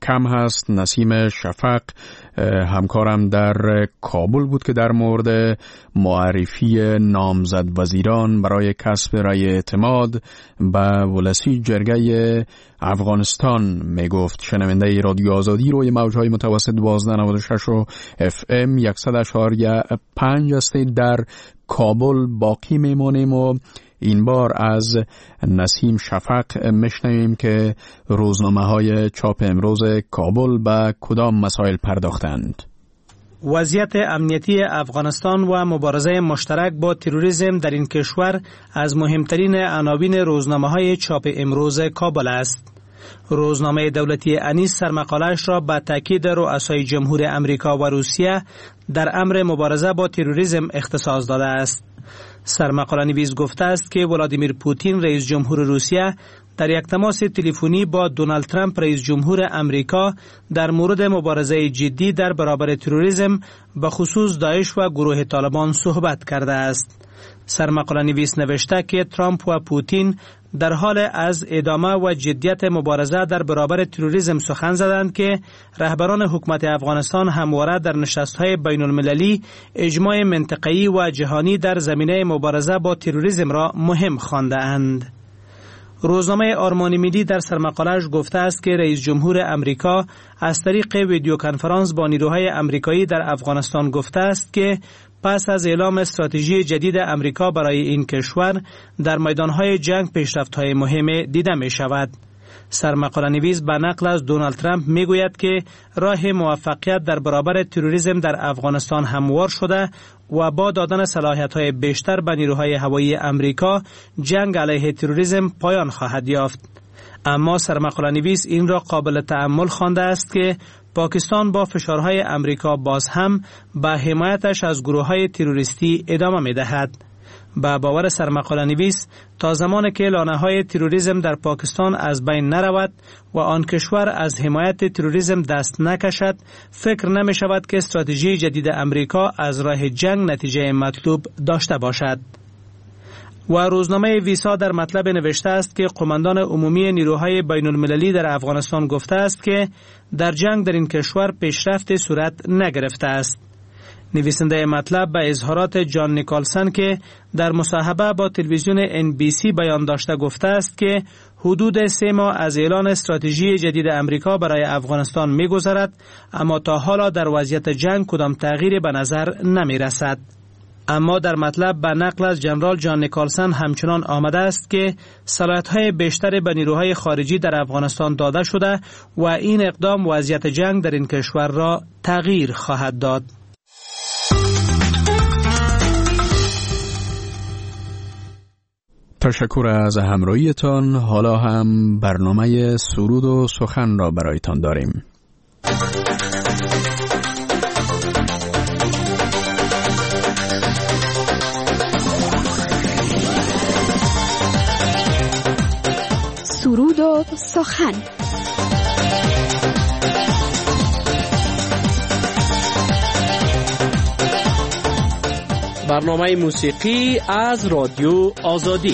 کم هست. نسیم شفق همکارم در کابل بود که در مورد معرفی نامزد وزیران برای کسب رأی اعتماد به ولسی جرگه افغانستان می گفت. شنونده رادیو آزادی روی موجهای متوسط 1296 و FM 100.5 هستید. در کابل باقی میمانیم و این بار از نسیم شفق میشنویم که روزنامه‌های چاپ امروز کابل به کدام مسائل پرداختند. وضعیت امنیتی افغانستان و مبارزه مشترک با تروریسم در این کشور از مهمترین عناوین روزنامه‌های چاپ امروز کابل است. روزنامه دولتی انیس سرمقاله‌اش را به تاکید رؤسای جمهور امریکا و روسیه در امر مبارزه با تروریسم اختصاص داده است. سرمقاله نویس گفته است که ولادیمیر پوتین رئیس جمهور روسیه در یک تماس تلفنی با دونالد ترامپ رئیس جمهور امریکا در مورد مبارزه جدی در برابر تروریسم به خصوص داعش و گروه طالبان صحبت کرده است. سرمقاله نویس نوشته که ترامپ و پوتین در حال از ادامه و جدیت مبارزه در برابر تروریسم سخن زدند که رهبران حکومت افغانستان همواره در نشست‌های بین‌المللی اجماع منطقه‌ای و جهانی در زمینه مبارزه با تروریسم را مهم خوانده‌اند. روزنامه آرمان ملی در سرمقاله‌اش گفته است که رئیس جمهور امریکا از طریق ویدیو کنفرانس با نیروهای امریکایی در افغانستان گفته است که پس از اعلام استراتژی جدید امریکا برای این کشور در میدانهای جنگ پیشرفت‌های مهم دیده می شود. سرمقاله نویس به نقل از دونالد ترامپ می گوید که راه موفقیت در برابر تروریسم در افغانستان هموار شده و با دادن صلاحیت‌های بیشتر به نیروهای هوایی امریکا جنگ علیه تروریسم پایان خواهد یافت. اما سرمقاله نویس این را قابل تأمل خوانده است که پاکستان با فشارهای امریکا باز هم به حمایتش از گروه‌های تروریستی ادامه می‌دهد. با باور سرمقاله نویس تا زمانی که لانه‌های تروریسم در پاکستان از بین نرود و آن کشور از حمایت تروریسم دست نکشد، فکر نمی‌شود که استراتژی جدید امریکا از راه جنگ نتیجه مطلوب داشته باشد. و روزنامه ویسا در مطلب نوشته است که قماندان عمومی نیروهای بین‌المللی در افغانستان گفته است که در جنگ در این کشور پیشرفت صورت نگرفته است. نویسنده مطلب به اظهارات جان نیکلسن که در مصاحبه با تلویزیون NBC بیان داشته گفته است که حدود 3 ماه از اعلان استراتژی جدید امریکا برای افغانستان می‌گذرد، اما تا حالا در وضعیت جنگ کدام تغییری به نظر نمی‌رسد. اما در مطلب به نقل از جنرال جان نیکلسن همچنان آمده است که صلاحیت‌های بیشتر به نیروهای خارجی در افغانستان داده شده و این اقدام وضعیت جنگ در این کشور را تغییر خواهد داد. تشکر از همراهیتان. حالا هم برنامه سرود و سخن را برایتان داریم. سرود و سخن. برنامه موسیقی از رادیو آزادی.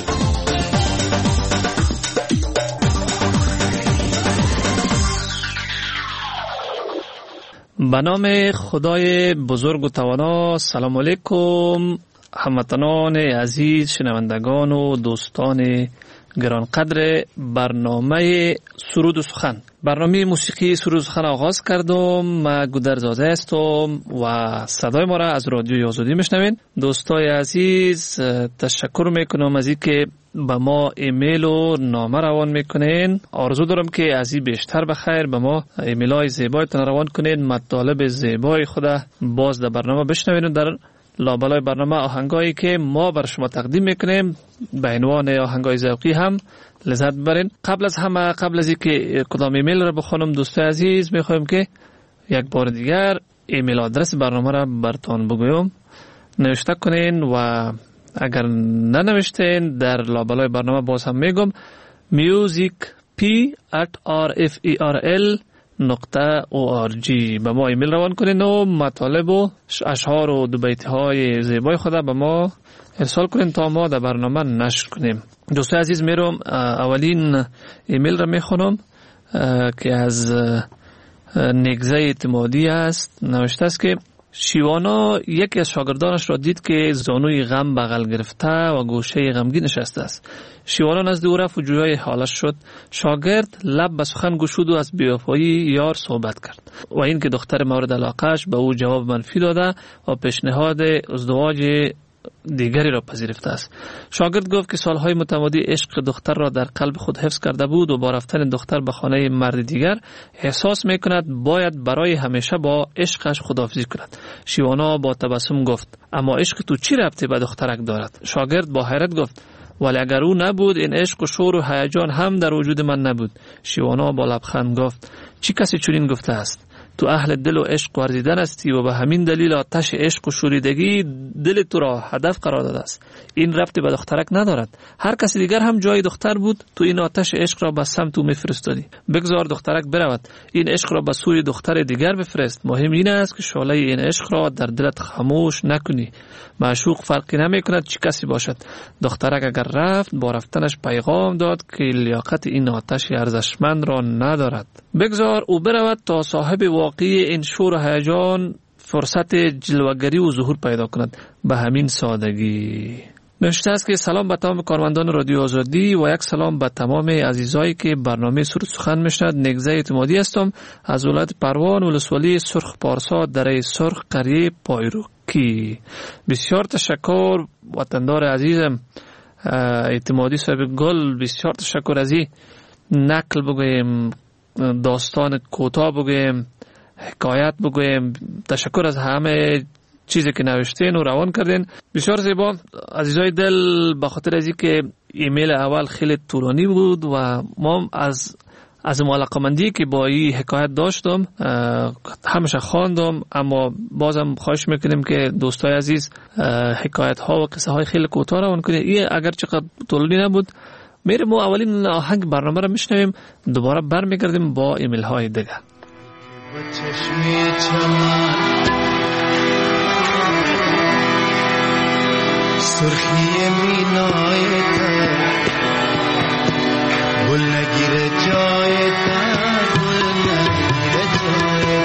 به نام خدای بزرگ و توانا. سلام علیکم هموطنان عزیز، شنوندگان و دوستان گرانقدر برنامه سرود و سخن. برنامه موسیقی سرود و سخن آغاز کردم. من گودرزاده هستم و صدای ما را از رادیوی آزادی میشنوین. دوستای عزیز، تشکر میکنم از اینکه به ما ایمیل و نامه روان میکنین. آرزو دارم که از این بیشتر بخیر به ما ایمیل های زیبایتان روان کنین، مطالب زیبای خود باز در برنامه بشنوین. در لابلای برنامه آهنگایی که ما بر شما تقدیم میکنیم به عنوان آهنگای ذوقی هم لذت ببرین. قبل از اینکه کدام ایمیل را بخونم دوستای عزیز، میخوایم که یک بار دیگر ایمیل آدرس برنامه را براتون بگویم. نوشته کنین و اگر ننوشتین در لابلای برنامه باز هم میگم musicp@referl.org به ما ایمیل روان کنین و مطالب و اشعار و دو بیت های زیبای خود به ما ارسال کنین تا ما در برنامه نشر کنیم. دوستای عزیز، میرم اولین ایمیل را میخونم که از نگزه اعتمادی است نوشته است که شیوانا یکی از شاگردانش را دید که زانوی غم بغل گرفته و گوشه غمگین نشسته است. شیوانا نزد او رفت و جویای حالش شد. شاگرد لب به سخن گشود و از بی‌وفایی یار صحبت کرد و این که دختر مورد علاقهش به او جواب منفی داده و پیشنهاد ازدواج دیگری را پذیرفته است. شاگرد گفت که سالهای متمادی عشق دختر را در قلب خود حفظ کرده بود و با رفتن دختر به خانه مرد دیگر احساس میکند باید برای همیشه با عشقش خداحافظی کند. شیوانا با تبسم گفت اما عشق تو چی ربطی به دخترک دارد؟ شاگرد با حیرت گفت ولی اگر او نبود این عشق و شور و هیجان هم در وجود من نبود. شیوانا با لبخند گفت چی کسی چنین گفته است؟ تو اهل دل و عشق ورزیدن هستی و به همین دلیل آتش عشق و شوریدگی دل تو را هدف قرار داده است. این ربطی به دخترک ندارد. هر کسی دیگر هم جای دختر بود تو این آتش عشق را به سمت او میفرستادی. بگذار دخترک برود. این عشق را به سوی دختر دیگر بفرست. مهم این است که شعله این عشق را در دلت خاموش نکنی. معشوق فرقی نمی کند چی کسی باشد. دخترک اگر رفت با رفتنش پیغام داد که لیاقت این آتش ارزشمند را ندارد. بگذار او برود تا صاحب واقعی این شور و هیجان فرصت جلوگری و ظهور پیدا کند. به همین سادگی. نوشته است که سلام به تمام کارمندان رادیو آزادی و یک سلام به تمام عزیزایی که برنامه سرود سخن میشنوند. نگزه اعتمادی هستم از ولایت پروان ولسوالی سرخ پارسا دره سرخ قریه پایروکی. بسیار تشکر وطندار عزیزم اعتمادی صاحب گل. بسیار تشکر از این نقل بگویم، داستان کوتاه بگویم، حکایت بگویم. تشکر از همه چیزی که نوشتین و روان کردین. بسیار زیبا عزیزای دل. به خاطر از اینکه ایمیل اول خیلی طولانی بود و ما از علاقه‌مندی که با این حکایت داشتم همیشه خواندم، اما بازم خواهش میکنیم که دوستای عزیز حکایت ها و قصه های خیلی کوتاه روان کنید. این اگر چقدر طولانی نبود میریم و اولین آهنگ برنامه را میشنویم، دوباره برمیگردیم با ایمیل های دیگه. سرخی مینای گل نگیره جای گل نگیره جای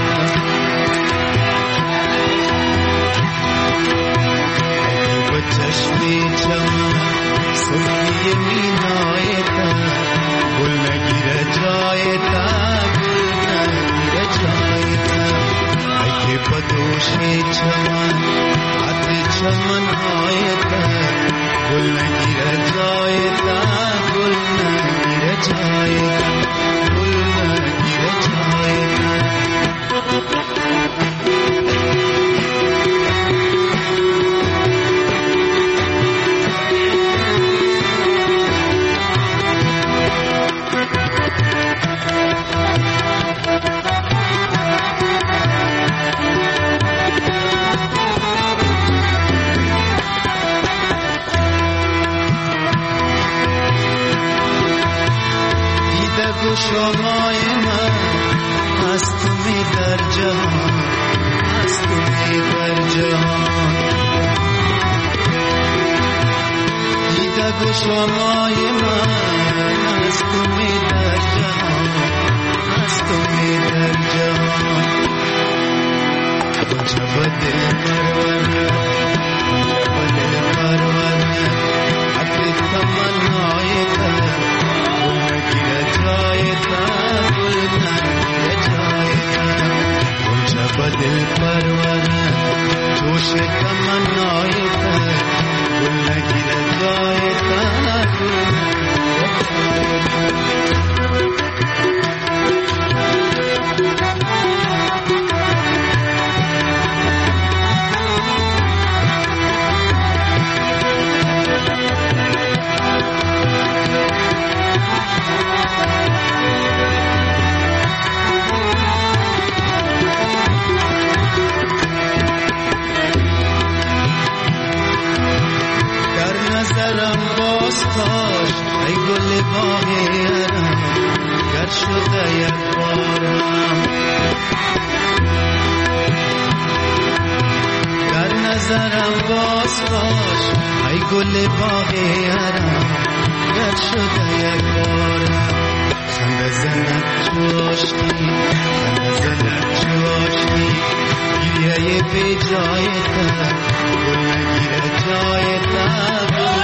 با چشمی چمن سرخی مینای گل نگیره جای گل نگیره جای اگه با دوشی چمن عطر چمن های گل نگیره جای گل نگیره جای گل نگیره جای شمای من هست می در جهان، هست می در جهان. دیده گو شمای من هست می در جهان، هست می در جهان. کنچه بدل پرونه، کنچه بدل پرونه، حقی تمنای تر بدل پروانه جوش تمنای تر گل نگیره جای تر ای گل باغیرم گر شده یک بارم در نظرم باز باش ای گل باغیرم گر شده یک بارم خنده زند چشمی نزند چواشی گریه به جای تا گل نگیره جای تا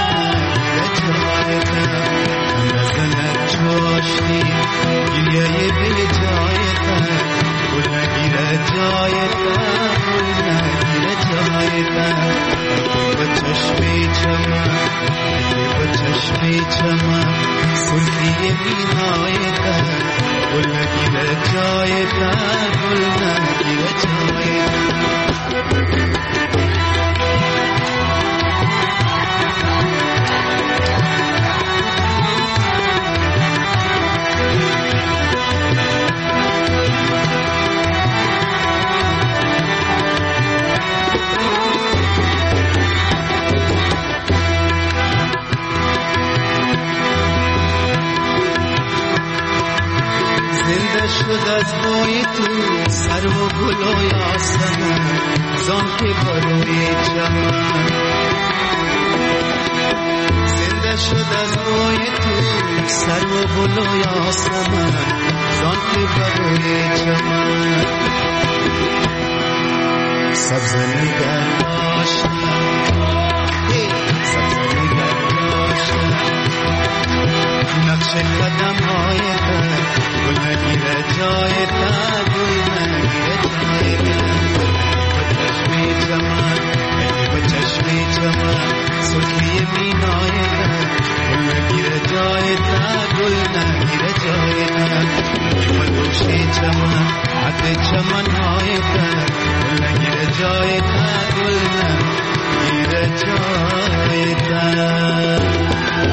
نزند چواشی گریه به جای تا گل نگیره جای تا گل نگیره جای تا با چشمی چمن با چشمی چمن سرخی بینای تا گل نگیره جای تا گل نگیره جای شد از بوی تو سر و گل و یاسمن زان که بروی چمن زنده شد از بوی تو سر و گل و یاسمن زان که بروی چمن سبز نگر داشتم سبز نگر داشتم نقش قدم های تا گل نگیره جای تا گل نگیره جای تا با چشمی چمن با چشمی چمن سرخی بینای تا گل نگیره جای تا گل نگیره جای تا با دوشی چمن حد چمن های تا گل نگیره جای تا گل نگیره جای تا.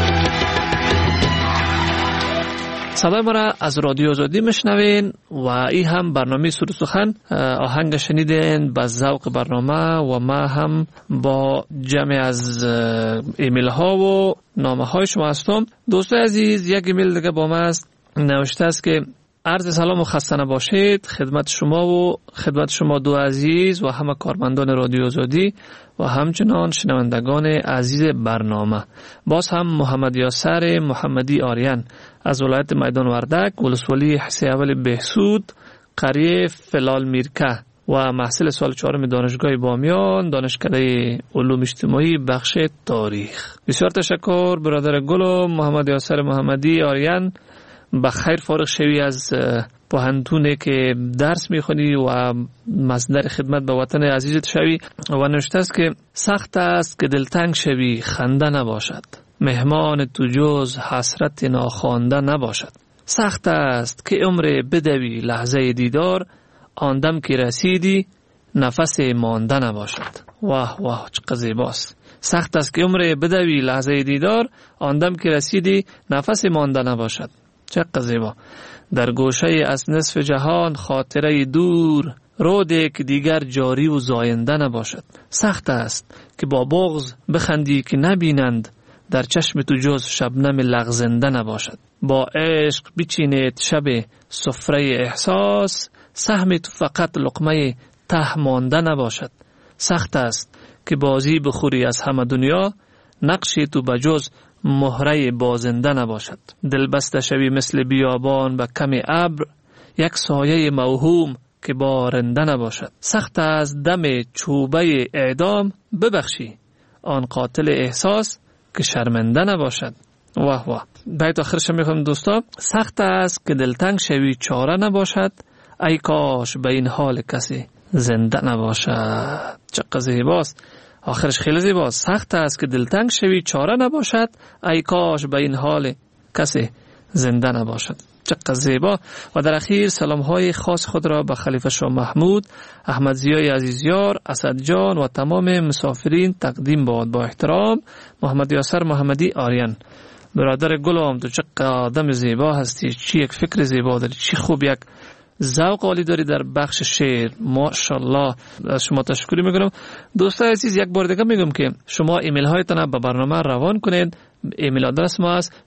صدای ما را از رادیو آزادی میشنوین و این هم برنامه سرود سخن. آهنگ شنیدین با ذوق برنامه و ما هم با جمع از ایمیل ها و نامه های شما هستم. دوستای عزیز، یک ایمیل دیگه با ما است، نوشته است که عرض سلام و خسته نباشید خدمت شما و خدمت شما دو عزیز و همه کارمندان رادیو آزادی و همچنان شنوندگان عزیز برنامه. باز هم محمد یاسر محمدی آریان از ولایت میدان وردک، ولسوالی حسی اول بهسود، قریه فلال میرکه و محصل سال 4 دانشگاه بامیان، دانشکده علوم اجتماعی بخش تاریخ. بسیار تشکر برادر گل و محمد یاسر محمدی آریان. بخیر فارغ شوی از پوهنتونه که درس میخونی و مصدر خدمت به وطن عزیزت شوی. و نوشته است که سخت است که دلتنگ شوی خنده نباشد، مهمان تو جز حسرت ناخوانده نباشد. سخت است که عمر بدوی لحظه دیدار، آندم که رسیدی نفس مانده نباشد. واه واه چقدر زیباست. سخت است که عمر بدوی لحظه دیدار، آندم که رسیدی نفس مانده نباشد. چقدر زیبا. در گوشه از نصف جهان خاطره دور، روده که دیگر جاری و زاینده نباشد. سخت است که با بغض بخندی که نبینند، در چشم تو جز شبنم لغزنده نباشد. با عشق بچینید شب سفره احساس، سهم تو فقط لقمه ته مانده نباشد. سخت است که بازی بخوری از همه دنیا، نقشی تو بجز مهره بازنده نباشد. دل بسته شوی مثل بیابان به کم ابر، یک سایه موهوم که بارنده نباشد. سخت از دم چوبه اعدام ببخشی، آن قاتل احساس که شرمنده نباشد. واه واه. بیت آخرش میخوام دوستا. سخت است که دلتنگ شوی چاره نباشد، ای کاش به این حال کسی زنده نباشد. چقدر زیباست. آخرش خیلی زیباست. سخت است که دلتنگ شوی چاره نباشد، ای کاش به این حال کسی زنده نباشد. چقدر زیبا. و در اخیر سلام های خاص خود را به خلیفه شاه محمود، احمد ضیای عزیزیار، اسد جان و تمام مسافرین تقدیم باد. با احترام محمد یاسر محمدی آریان. برادر گلم، تو چقدر آدم زیبا هستی، چی یک فکر زیبا داری، چی خوب یک ذوق عالی داری در بخش شعر. ماشاءالله. از شما تشکر میکنم. دوستان عزیز، یک بار دیگه میگم که شما ایمیل هایتان به برنامه روان کنید. ایمیل آدرس ما است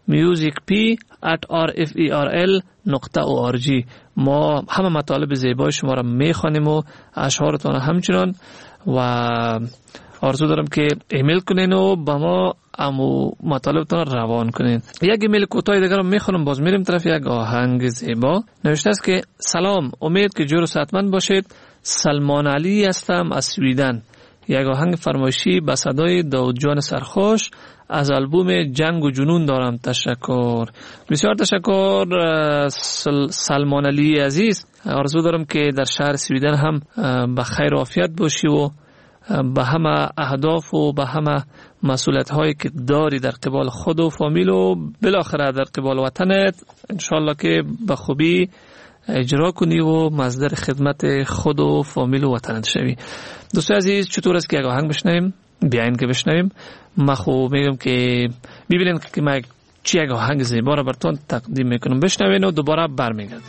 musicp@rferl.org. ما همه مطالب زیبای شما را میخوانیم و اشعارتان همچنان. و آرزو دارم که ایمیل کنین و با ما امو مطالبتون روان کنین. یک ایمیل کوتاه دیگر رو میخونم، باز میریم طرف یک آهنگ زیبا. نوشته است که سلام، امید که جور و صحتمند باشید. سلمان علی هستم از سویدن. یک آهنگ فرمایشی به صدای داود جان سرخوش از آلبوم جنگ و جنون دارم. تشکر، بسیار تشکر سلمان علی عزیز. آرزو دارم که در شهر سویدن هم به خیر و عافیت باشی و به همه اهداف و به همه مسئولیت هایی که داری در قبال خود و فامیل و بالاخره در قبال وطنت انشالله که به خوبی اجرا کنی و مصدر خدمت خود و فامیل و وطنت شوی. دوستان عزیز، چطور است که یک آهنگ بشنویم؟ بیاین که بشنویم. من خوب میگم که ببینین که من چی یک آهنگ زیبا را براتون تقدیم میکنم. بشنوین و دوباره برمیگردیم.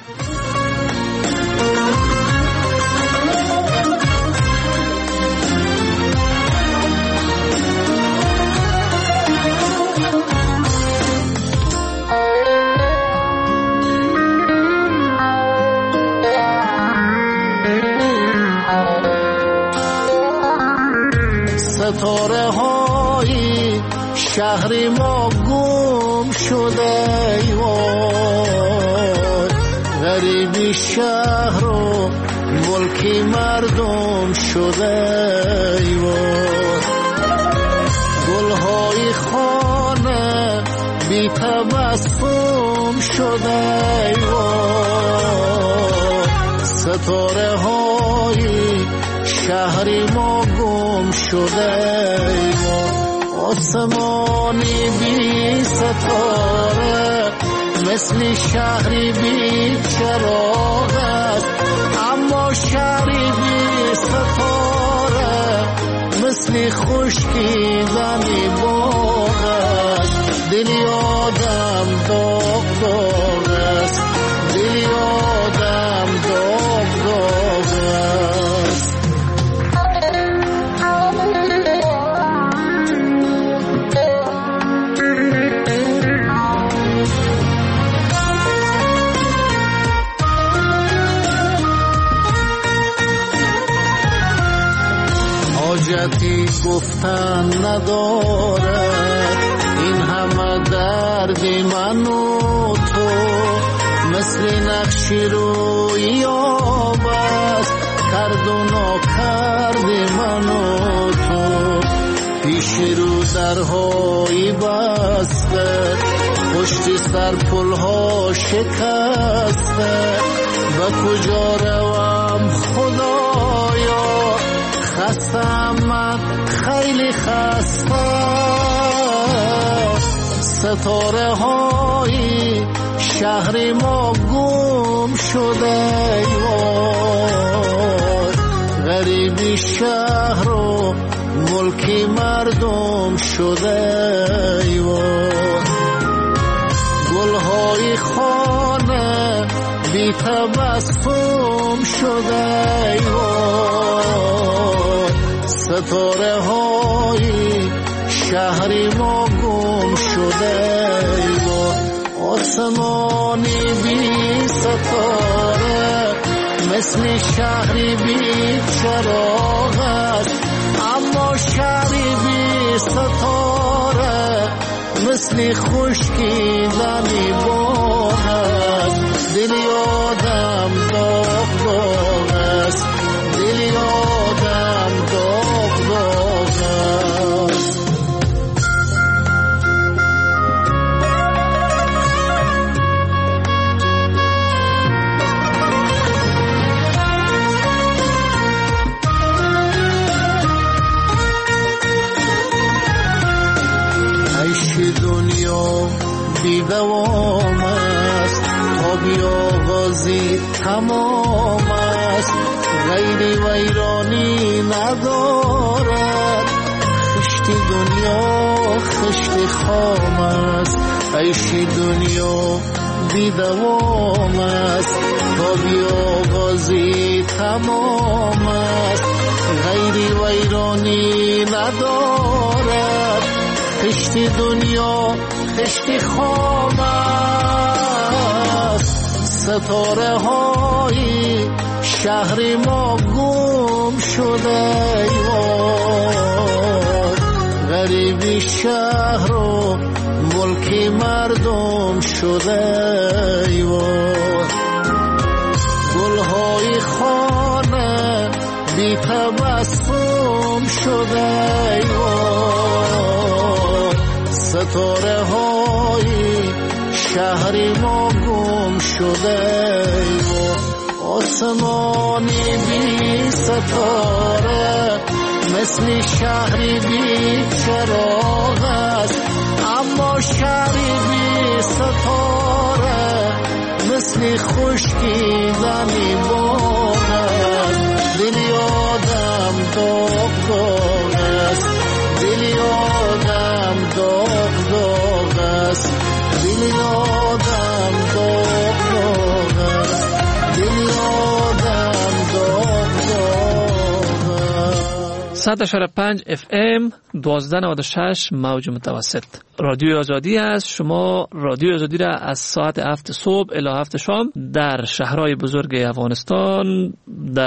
ستاره های شهر ما گم شده ای وای، غریبی شهر و ملکی مردم شده ای وای، گلهای خانه بی تبسم شده ای وای، ستاره های شهر ما گم شده ای آسمانی بی ستاره مثل شهری بی چراغ است، اما شهری بی ستاره مثل خشکیدنی باغ است. دلی آدم داغ داغ است، دلی آدم داغ داغ است. حاجتی گفتن ندارد این همه درد من و تو، مثل نقشی روی آب است کرد و ناکرد من و تو. پیش رو درهایی بسته، پشت سر پلها شکسته، به کجا روم خدایا، خستم من خیلی خسته. ستاره های شهر ما گم شده ای وای، غریبی شهر و ملکی مردم شده ای وای، گلهای خانه بی تبسم شده ای وای، ستاره های شهر ما گم شده ای وای، آسمانی بی ستاره مثل شهری بی چراغ است، اما شهری بی ستاره مثل خشکیدنی باغ است. دلی آدم داغ داغ است، دلی آدم داغ داغ است. عیش دنیا بی دوام است، تا بی آغازی تمام است، غیر ویرانی ندارد. خشت دنیا خشت خام است، عیش دنیا بی دوام است، تا بی آغازی تمام است، غیر ویرانی ندارد. خشت دنیا خشت خام است، ستاره های شهر ما گم شده ای وای، شهر و ملک مردم شده ایوان، گلهای خانه بی تبسم شده ایوان، ستاره های شهری ما گم شده ایوان، آسمانی بی ستاره مثل شهری بی چراغ است، اما شهری بی ستاره مثل خشکی دمی باغ است، دلی آدم داغ داغ است، دلی آدم داغ داغ است، دلی آدم داغ داغ است، دلی آدم داغ داغ است. 100.5 FM 1296 موج متوسط رادیو آزادی است. شما رادیو آزادی را از ساعت 7 صبح الی 7 شام در شهرهای بزرگ افغانستان در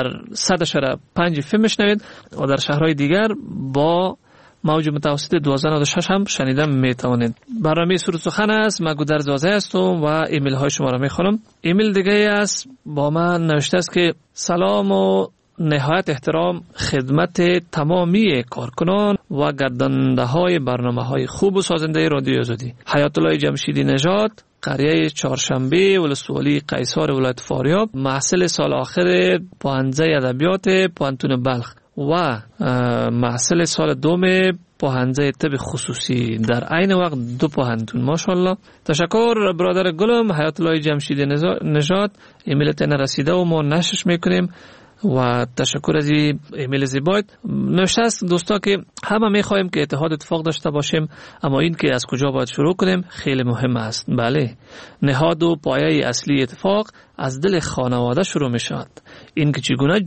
100.5 FM میشنوید و در شهرهای دیگر با موج متوسط 1296 هم شنیده میتوانید. برنامه سرود سخن است. من گودرز 12 هستم و ایمیل های شما را میخونم. ایمیل دیگه است با من نوشته است که سلام و نهایت احترام خدمت تمامی کارکنان و گرداننده های برنامه های خوب و سازنده رادیو آزادی. حیات الله جمشیدی نژاد، قریه چهارشنبه، ولسوالی قیصر، ولایت فاریاب، محصل سال آخر پوهنځی ادبیات پوهنتون بلخ و محصل سال دوم پوهنځی طب خصوصی در عین وقت دو پوهنتون. ماشاءالله. تشکر برادر گلم حیات الله جمشیدی نژاد. ایمیلت نرسیده و ما نشرش میکنیم و تشکر از این ایمیل زیبایت. نوشته است دوستا که همه میخوایم که اتحاد اتفاق داشته باشیم، اما این که از کجا باید شروع کنیم خیلی مهم است. بله، نهاد و پایه اصلی اتفاق از دل خانواده شروع می شود. این که چگونه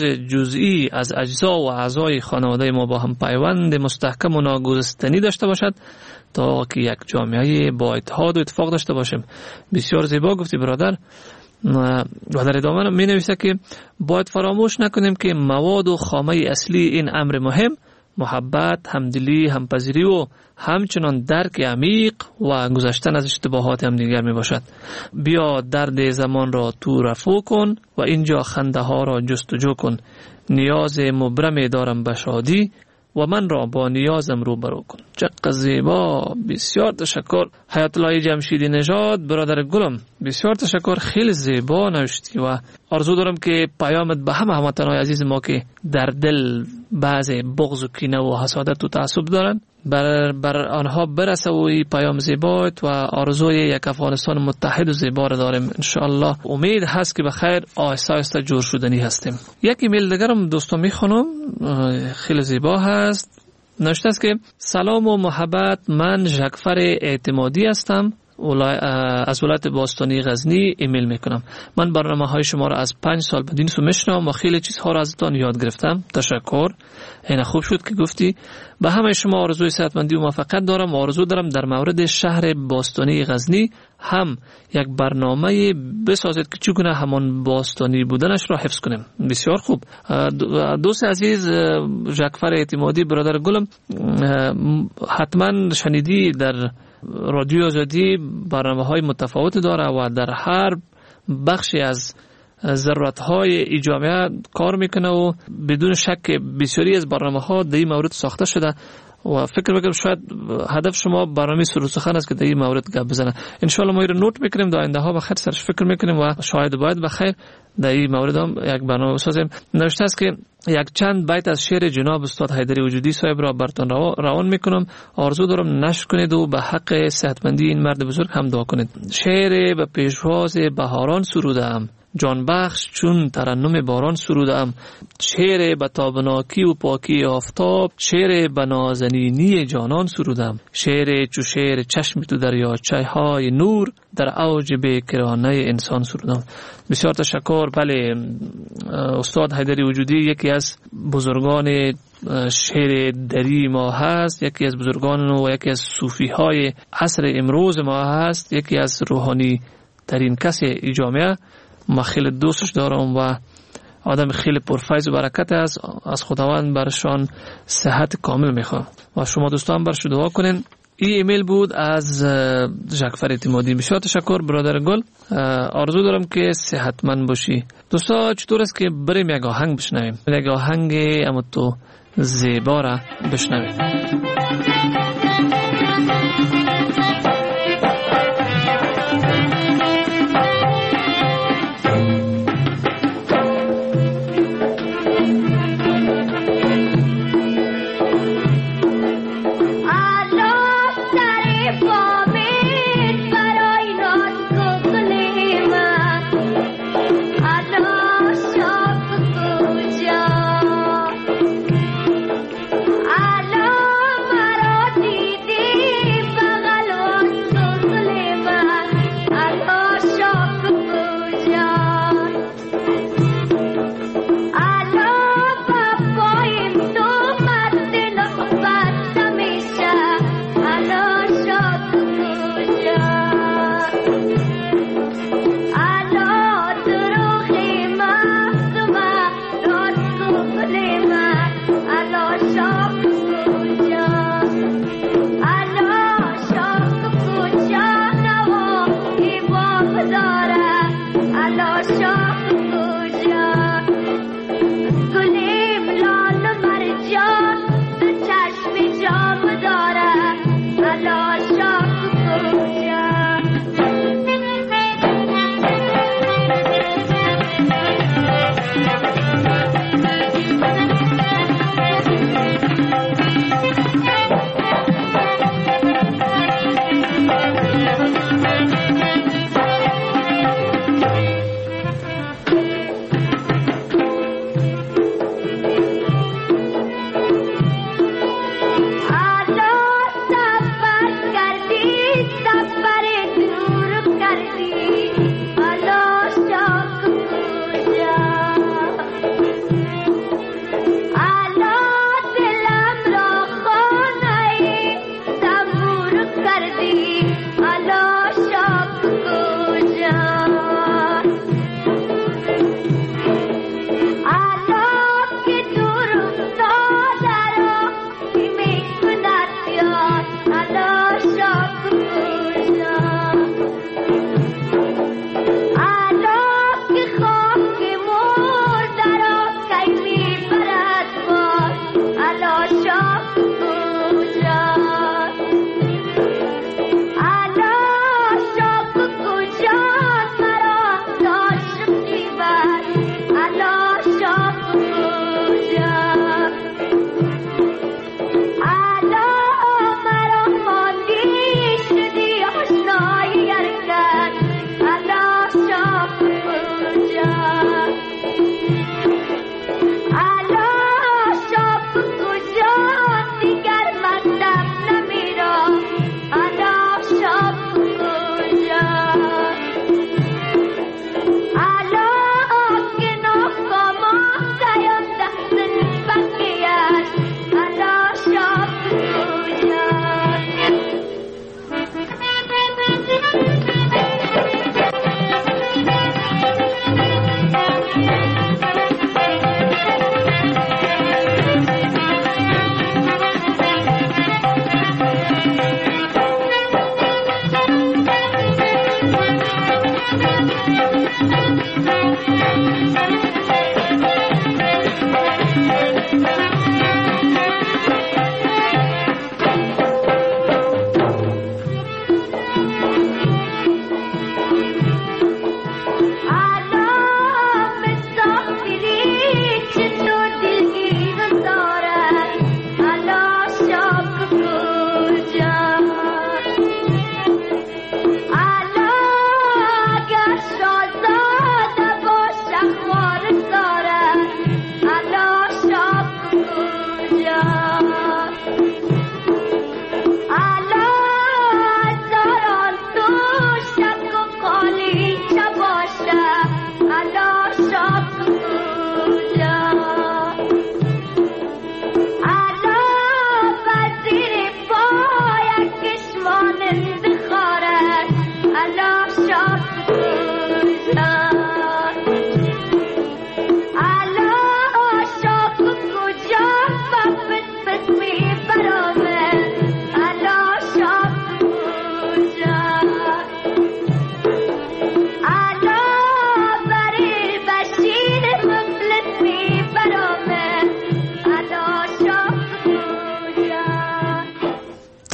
جزئی از اجزا و اعضای خانواده ما با هم پیوند مستحکم و ناگسستنی داشته باشد تا که یک جامعه با اتحاد و اتفاق داشته باشیم. بسیار زیبا گفتی برادر. و در ادامه می نویسه که باید فراموش نکنیم که مواد و خامه اصلی این امر مهم محبت، همدلی، همپذیری و همچنان درک عمیق و گذشتن از اشتباهات همدیگر می باشد. بیا درد زمان را تو رفو کن و اینجا خنده ها را جستجو کن. نیاز مبرم دارم به شادی و من را با نیازم روبرو کن. چقدر زیبا. بسیار تشکر حیات الله جمشیدی نژاد برادر گلم. بسیار تشکر، خیلی زیبا نوشتی و آرزو دارم که پیامت به همه هموطنان عزیز ما که در دل بعض بغض و کینه و حسادت و تعصب دارن بر آنها برسه و این پیام زیبایت و آرزوی یک افغانستان متحد و زیبا را داریم. انشاءالله امید هست که بخیر آهسته آهسته جور شدنی هستیم. یک ایمیل دیگرم دوستان میخونم، خیلی زیبا هست. نوشته است که سلام و محبت، من ژکفر اعتمادی هستم از ولایت باستانی غزنی ایمیل میکنم. من برنامه های شما را از 5 سال بدین سو میشنوم و خیلی چیزها را ازتان یاد گرفتم. تشکر. این خوب شد که گفتی. به همه شما آرزوی صحتمندی و موفقیت دارم و آرزو دارم در مورد شهر باستانی غزنی هم یک برنامه بسازید که چگونه همان باستانی بودنش را حفظ کنیم. بسیار خوب. دوست عزیز ژکفر اعتمادی برادر گلم، حتما شنیدی در رادیو آزادی برنامه‌های متفاوت داره و در هر بخشی از ضرورت‌های ای جامعه کار میکنه و بدون شک بسیاری از برنامه‌ها در این مورد ساخته شده و فکر میکنم شاید هدف شما برنامه سرود سخن است که در این مورد گپ بزنه. ان شاء الله ما رو نوت میکنیم، در آینده ها بخیر سرش فکر میکنیم و شاید باید بخیر در این مورد هم یک برنامه بسازیم. نوشته است که یک چند بیت از شعر جناب استاد حیدری وجودی صاحب را براتون روان میکنم. آرزو دارم نشر کنید و به حق صحتمندی این مرد بزرگ هم دعا کنید. شعر به پیشواز بهاران سرودم، جان بخش چون ترنم باران سرودم. شعر به تابناکی و پاکی آفتاب، شعر به نازنینی جانان سرودم. شعر چو شعر چشم تو دریاچه های نور، در اوج بیکرانه انسان سرودم. بسیار تشکر. بله، استاد حیدری وجودی یکی از بزرگان شعر دری ما هست، یکی از بزرگان و یکی از صوفی های عصر امروز ما هست، یکی از روحانی ترین کسی ای جامعه. ما خیلی دوستش دارم و آدم خیلی پرفیض و برکت است. از خداوند برشان صحت کامل میخوام و شما دوستان برش دعا کنین. این ایمیل بود از جعفر اعتمادی. بسیار تشکر برادر گل. آرزو دارم که صحتمند باشی. دوستا چطور است که بریم یک آهنگ بشنویم، یک آهنگ اما تو زیبا را بشنویم. Hello,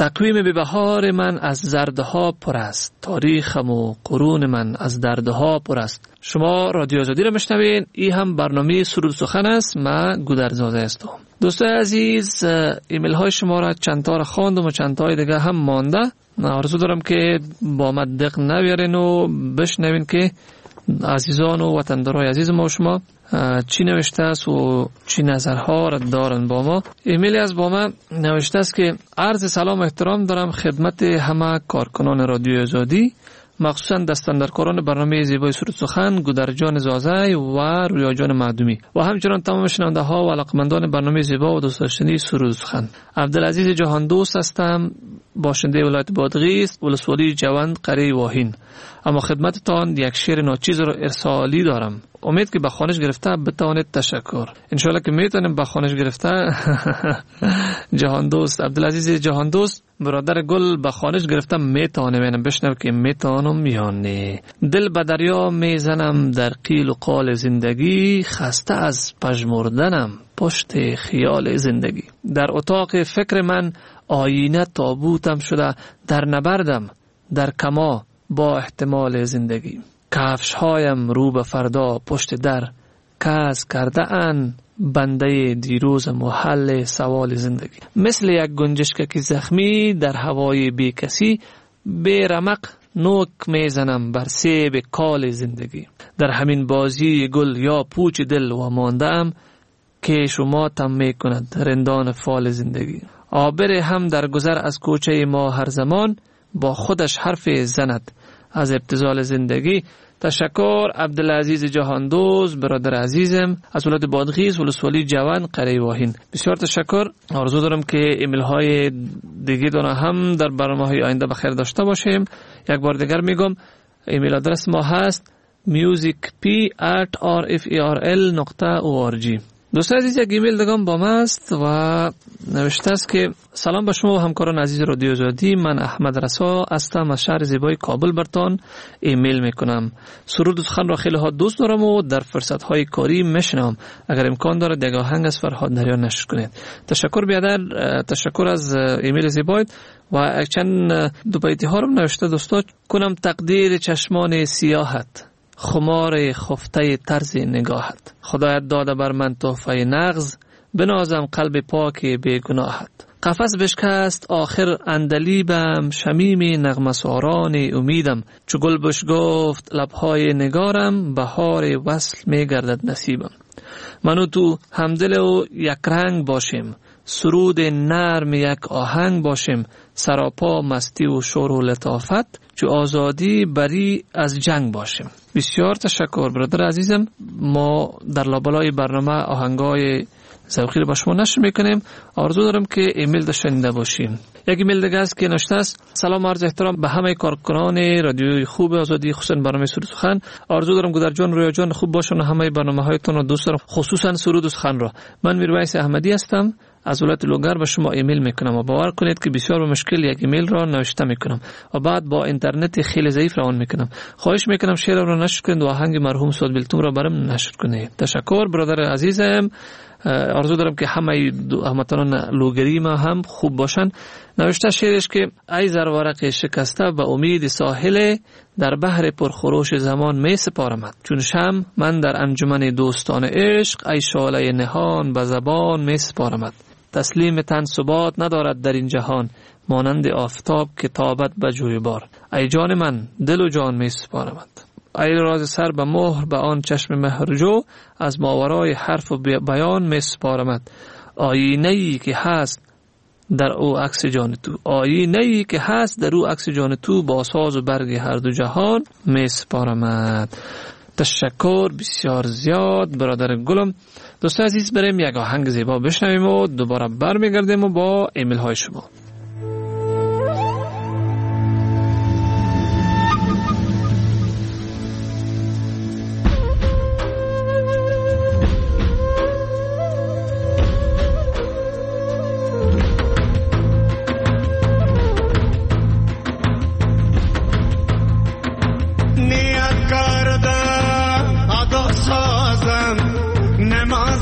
تقویم بهبهار من از زردها پر است، تاریخم و قرون من از دردها پر است. شما رادیو آزادی را میشنوین. این هم برنامه سرود سخن است. من گودرزاده هستم. دوستان عزیز، ایمیل های شما را چند تا را خواندم و چند تا دیگه هم مانده. آرزو دارم که با من دق نبیارین و بشنوین که عزیزان و وطندارای عزیز ما و شما چی نوشته است و چی نظرها را دارن با ما. ایمیلی از با ما نوشته است که عرض سلام و احترام دارم خدمت همه کارکنان رادیو آزادی، مخصوصا دستاندرکاران برنامه زیبای سرود سخن گودرجان زازی و رویا جان معدومی و همچنان تمام شنونده ها و علاقمندان برنامه زیبا و دوست داشتنی سرود سخن. عبدالعزیز جهان دوست هستم، باشنده ولایت بادغیس، ولسوالی جوند، قریه واهین. اما خدمتتان یک شعر ناچیز را ارسالی دارم. امید که به خوانش گرفته بتوانید تشکر. انشالله که میتونیم به خوانش گرفته. جهان دوست، عبدالعزیز جهان دوست، برادر گل به خوانش گرفتم میتونم بشنو که میتونم یا نه. دل به دریا میزنم در قیل و قال زندگی، خسته از پژمردنم پشت خیال زندگی. در اتاق فکر من آینه تابوتم شده، در نبردم در کما با احتمال زندگی. کفش هایم رو به فردا پشت در، کس کرده ان بنده دیروزم و حل سوال زندگی. مثل یک گنجشک زخمی در هوای بی کسی، بی رمق نوک میزنم بر سیب کال زندگی. در همین بازی گل یا پوچ دل و ماندم، که شما تم میکند رندان فال زندگی. آبر هم در گذر از کوچه ما هر زمان، با خودش حرف زند از ابتذال زندگی. تشکر عبدالعزیز جهان دوست، برادر عزیزم از ولایت بادغیس، ولسوالی جوان، قریه واهین. بسیار تشکر. آرزو دارم که ایمیل های دیگه دونه هم در برنامه های آینده بخیر داشته باشیم. یک بار دیگر میگم ایمیل آدرس ما هست musicp@rferl.org. دوستان عزیز، یک ایمیل دگم با ما است و نوشته است که سلام به شما و همکاران عزیز رادیو آزادی. من احمد رسا هستم، از شهر زیبای کابل برتان ایمیل میکنم. سرود سخن را خیلی ها دوست دارم و در فرصت های کاری میشنم. اگر امکان دارد یک آهنگ از فرهاد نریان نشر کنید. تشکر بیادر، تشکر از ایمیل زیبایت. و چند دو بیتی ها رو نوشته دوستا. کنم تقدیر چشمان سیاحت، خمار خفته طرز نگاهت. خدایت داده بر من تحفه نغز، بنازم قلب پاک بیگناهت. قفس بشکست آخر اندلیبم، شمیم نغمه ساران امیدم. چو گل بش گفت لبهای نگارم، بهار وصل می گردد نصیبم. منو تو همدل و یک رنگ باشیم، سرود نرم یک آهنگ باشیم. سراپا مستی و شور و لطافت، چو آزادی بری از جنگ باشیم. بسیار تشکر برادر عزیزم. ما در لابلای برنامه آهنگای ذوقی رو با شما نشر میکنیم. آرزو دارم که ایمیل داشته باشیم. یک ایمیل دیگه است که نوشته است: سلام عرض احترام به همه کارکنان رادیوی خوب آزادی، خصوصا برنامه سرود سخن. آرزو دارم گودرجان رویا جان خوب باشن و همه برنامه‌هایتون رو دوست دارم، خصوصا سرود سخن را. من میرویس احمدی هستم، از ولایت لوگر به شما ایمیل میکنم و باور کنید که بسیار به مشکل یک ایمیل را نوشته میکنم و بعد با اینترنت خیلی ضعیف روان میکنم. خواهش میکنم شعر را نشر کنید و آهنگ مرحوم سعد بیلتون را برام نشر کنید. تشکر برادر عزیزم. آرزو دارم که همه هموطنان لوگری ما هم خوب باشن. نوشته شعرش که ای زرورق شکسته به امید ساحل، در بحر پرخروش زمان می سپارمت. چون شم من در انجمن دوستان عشق، ای شعله نهان به زبان می سپارمت. تسلیم تن ثبات ندارد در این جهان، مانند آفتاب که تابد به جویبار. ای جان من دل و جان می سپارمت. ای راز سر به مهر به آن چشم مهرجو، از ماورای حرف و بیان می سپارمت. آینه‌ای که هست در او عکس جان تو، آینه‌ای که هست در او عکس جان تو، با ساز و برگ هر دو جهان می سپارمت. تشکر بسیار زیاد برادر گلم. دوستان عزیز، بریم یک آهنگ زیبا بشنویم و دوباره برمیگردیم و با ایمیل های شما.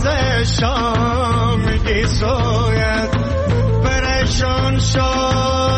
شام کی سویت پریشان شد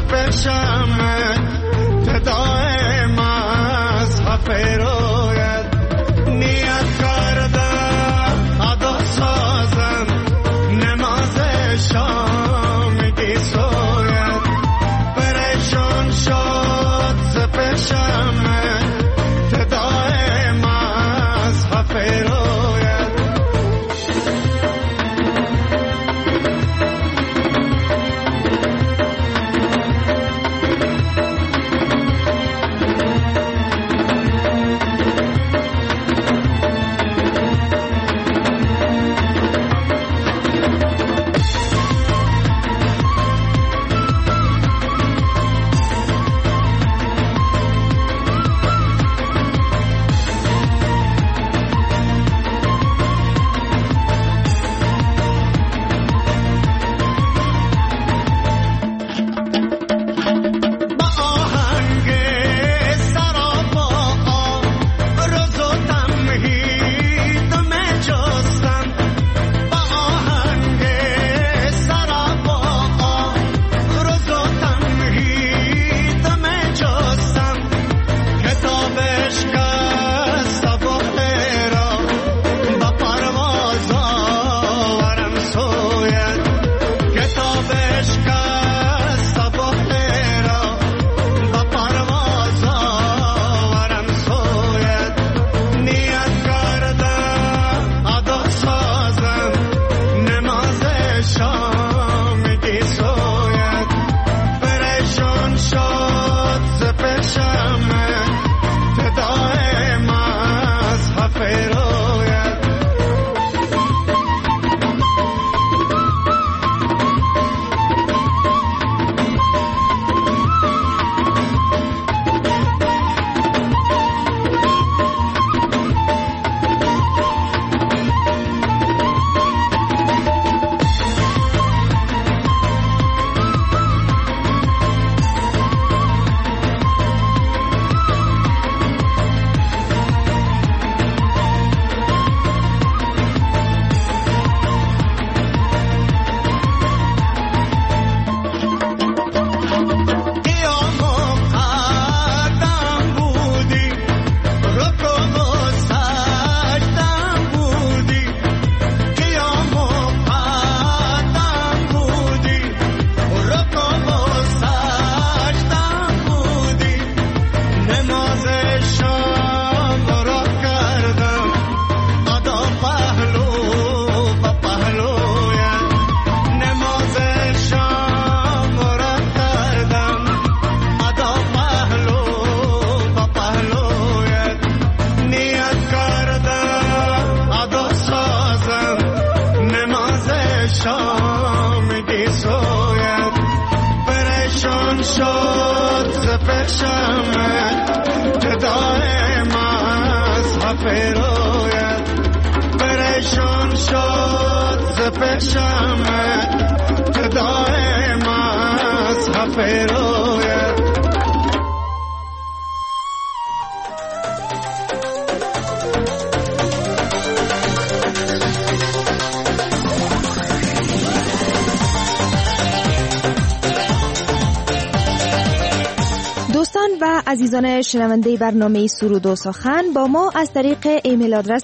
دوستان و عزیزان شنونده برنامه سرود و سخن با ما از طریق ایمیل آدرس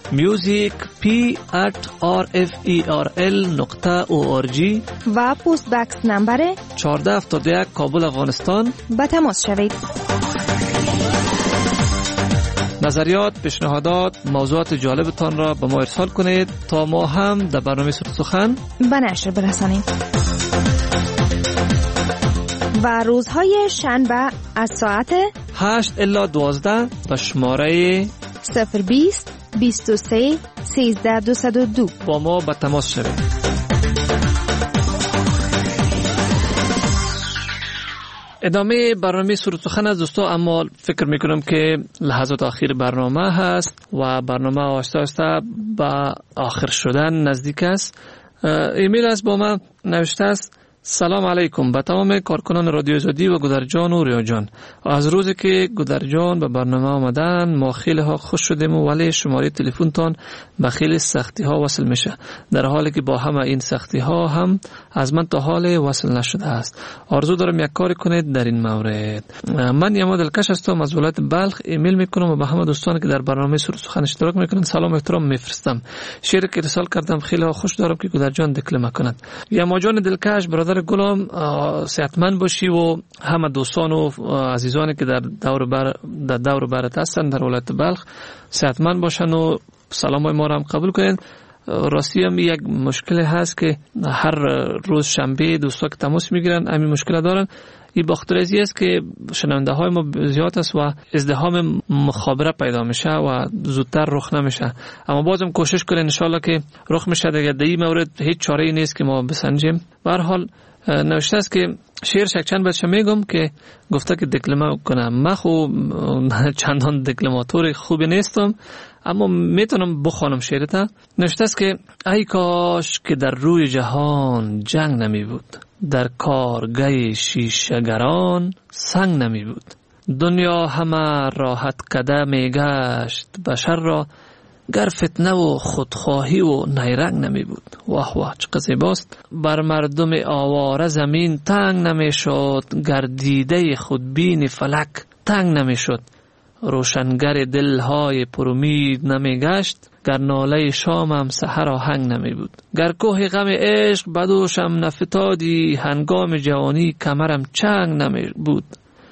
musicp@rferl.org و پست بکس نمبر 1471 کابل افغانستان به تماس شوید. نظریات، پیشنهادات، موضوعات جالبتان را به ما ارسال کنید تا ما هم در برنامه سرود و سخن به نشر برسانیم. و روزهای شنبه از ساعت 8 الی 12 به شماره 020 23 13 202 با ما به تماس شوید. ادامه برنامه سرود و سخن از دوستو، اما فکر میکنم که لحظات آخر برنامه هست و برنامه آهسته آهسته به آخر شدن نزدیک است. ایمیل از با من نوشته است سلام علیکم به تمام کارکنان رادیو آزادی و گودرجان و ریاجان. از روزی که گودرجان به برنامه آمدن ما خیلی ها خوش شدیم ولی شماره تلفنتان به خیلی سختی ها وصل میشه، در حالی که با همه این سختی ها هم از من تا حال وصل نشده است. آرزو دارم یک کاری کنید در این مورد. من یما دلکش هستم از ولایت بلخ. ایمیل میکنم و به همه دوستان که در برنامه سرود سخن اشتراک میکنن سلام و احترام میفرستم. شعری که ارسال کردم خیلی ها خوش دارم که گودرجان دکلمه کند. یما جان دلکش برادر گلم صحتمند باشی و همه دوستان و عزیزانی که در دور برت هستن در ولایت بلخ صحتمند باشن و سلامای ما را هم قبول کنین. راستی هم یک مشکل هست که هر روز شنبه دوستا که تماس میگیرن همین مشکل دارن. این باخترازی است که شنونده های ما زیاد است و ازدحام مخابره پیدا میشه و زودتر رخ نمیشه، اما بازم کوشش کنین ان شاء الله که رخ میشه. دیگه در این مورد هیچ چاره‌ای نیست که ما بسنجیم. به هر حال نوشته است که شعر چند بچه میگم که گفته که دکلمه کنم. من خوب چندان دکلماتور خوبی نیستم اما میتونم بخوانم شعرتا. نوشته است که ای کاش که در روی جهان جنگ نمی بود، در کارگاه شیشه‌گران سنگ نمی بود. دنیا همه راحت کده می گشت، بشر را گر فتنه و خودخواهی و نیرنگ نمی بود. واه واه چه زیباست. بر مردم آواره زمین تنگ نمی شد، گر دیده خودبین فلک تنگ نمی شد. روشنگر دلهای پرامید نمی گشت، گر ناله شامم سحر آهنگ نمی بود. گر کوه غم عشق بدوشم نفتادی، هنگام جوانی کمرم چنگ نمی بود.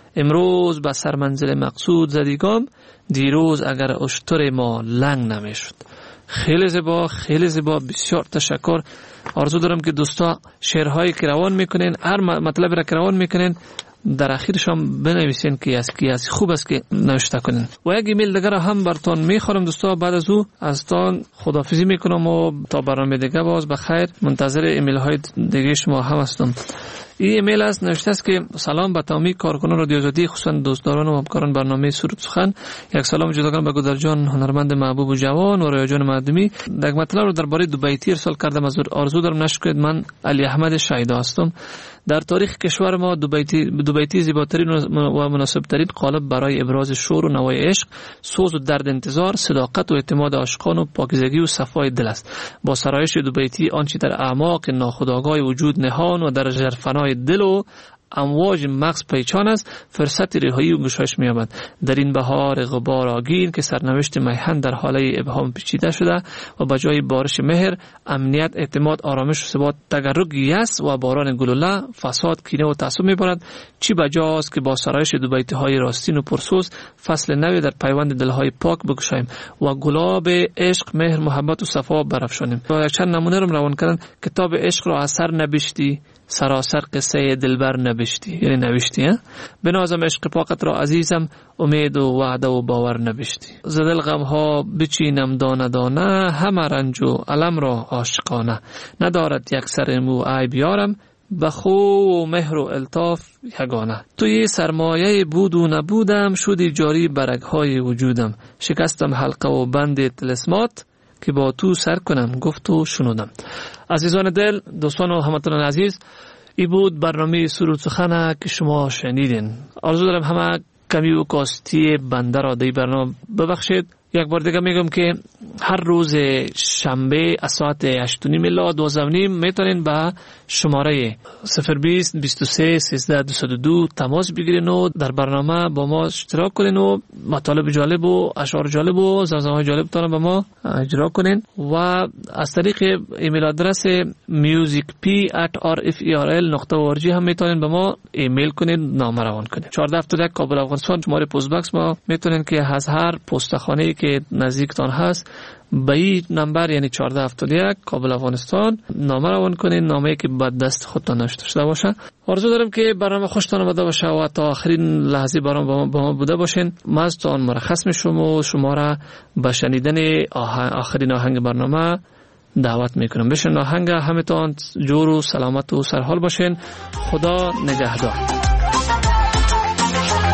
امروز به سر منزل مقصود زدیگام، دیروز اگر اشتر ما لنگ نمی شد. خیلی زیبا، خیلی زیبا، بسیار تشکر. آرزو دارم که دوستا شعرهایی که روان میکنین، هر مطلب را که روان میکنین در اخیرش هم بنویسین که از خوب است که نوشته کنین. و یک ایمیل دیگر هم براتون میخورم دوستا. بعد از او از تان خداحافظی میکنم و تا برنامه دیگه باز بخیر منتظر ایمیل های دیگه شما هم هستم. این ایمیل است، نوشته است که سلام به تمامی کارکنان رادیو آزادی، خصوصا دوستداران و همکاران برنامه سرود سخن. یک سلام جداگانه به گودرجان هنرمند محبوب و جوان و ریاجان معدمی. یک مطلب رو درباره دوبیتی ارسال کردم. از آرزو دارم نشکرید. من علی احمد شایدا هستم. در تاریخ کشور ما دوبیتی زیباترین و مناسبترین قالب برای ابراز شور و نوای عشق، سوز و درد انتظار، صداقت و اعتماد عاشقان و پاکیزگی و صفای دل است. با سرایش دوبیتی آنچه در اعماق ناخودآگاه وجود نهان و در ژرفنای دل و امواج مغز پیچان است، فرصت رهایی و گشایش می‌یابد. در این بهار غبار آگین که سرنوشت میهن در حاله ابهام پیچیده شده و به جای بارش مهر، امنیت، اعتماد، آرامش و ثبات تگرگ یأس و باران گلوله، فساد، کینه و تعصب می‌بارد. چی بجاست که با سرایش دوبیتی‌های راستین و پرسوز فصل نوی در پیوند دل‌های پاک بگشاییم و گلاب عشق، مهر، محبت و صفا برافشانیم. و چند نمونه رو روان کردن. کتاب عشق را از سر نبشتی، سراسر قصه دلبر نبشتی، یعنی نوشتی. بنازم عشق پاکت را عزیزم، امید و وعده و باور نبشتی. زدل غم ها بچینم دانه دانه، همه رنج و علم را عاشقانه. ندارد یک سر مو عیب یارم، بخو و مهر و الطاف یگانه. توی سرمایه بود و نبودم، شدی جاری برگهای وجودم. شکستم حلقه و بند طلسمات، که با تو سر کنم گفت و شنودم. عزیزان دل، دوستان و هموطنان عزیز، ای بود برنامه سرود سخن که شما شنیدین. آرزو دارم همه کمی و کاستی بنده را در برنامه ببخشید. یک بار دیگه میگم که هر روز شنبه از ساعت 8:30 الی 12:30 میتونین به شماره 020 23 13 202 تماس بگیرین و در برنامه با ما اشتراک کنین و مطالب جالب و اشعار جالب و زمزمه‌های جالب تان به ما اجرا کنین. و از طریق ایمیل آدرس musicp@rferl.org هم میتونین به ما ایمیل کنین، نامه روان کنین. 1471 کابل افغانستان شماره پست باکس ما میتونین که از هر پستخانه‌ای که نزدیکتان هست به این نمبر یعنی 1471 کابل افغانستان نامه روان کنین، نامه‌ای که به دست خودتان نوشته شده باشه. آرزو دارم که برنامه خوشتان آمده باشه و تا آخرین لحظه با ما بوده باشین. من از تان مرخص میشم و شما را به شنیدن آخرین آهنگ برنامه دعوت میکنم. بشین آهنگ، همتان جور و سلامت و سرحال باشین. خدا نگهدار.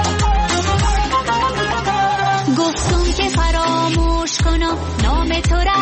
گفتم که فراموش کنم نام تو را،